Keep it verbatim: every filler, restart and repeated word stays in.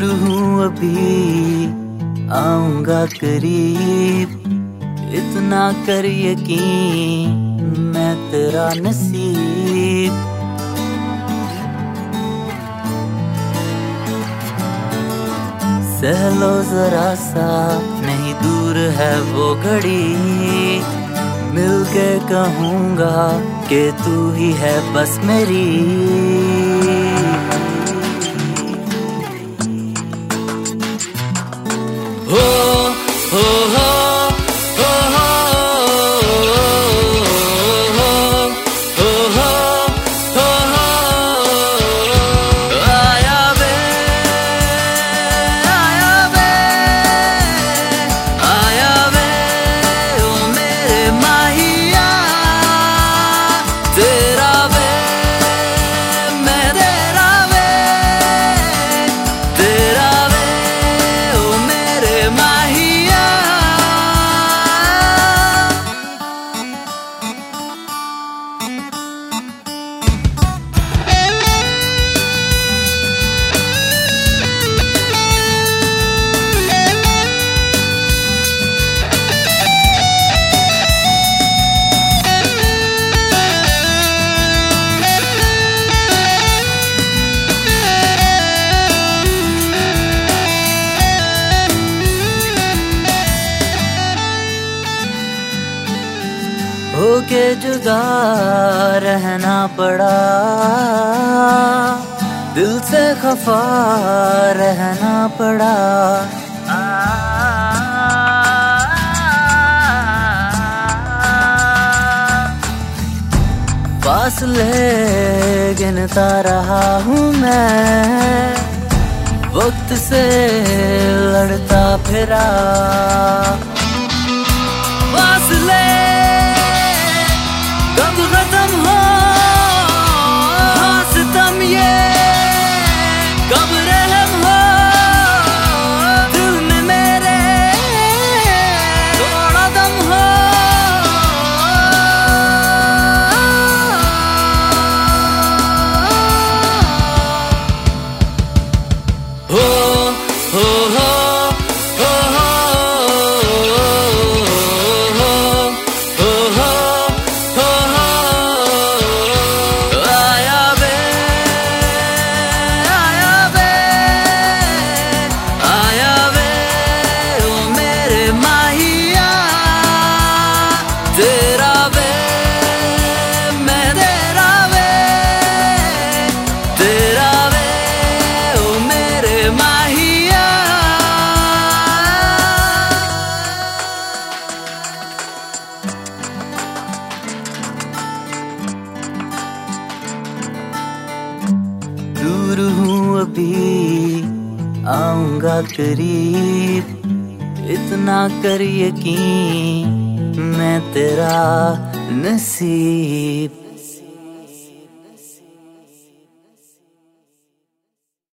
दूर हूँ अभी आऊंगा करीब, इतना कर यकीन मैं तेरा नसीब। सहलो जरा सा, नहीं दूर है वो घड़ी, मिल के कहूँगा कि तू ही है बस मेरी। हो हो हो होके जुदा रहना पड़ा, दिल से खफा रहना पड़ा। फासले गिनता रहा हूँ मैं, वक्त से लड़ता फिरा। फासले कब खत्म हो सितम ये, कब रहम हो दिल में मेरे, थोड़ा दम हो। हो हो हो तेरा वे मैं तेरा वे, तेरा वे ओ मेरे माहिया। दूर हूँ अभी आऊंगा करीब, इतना कर यकीन मैं तेरा नसीब।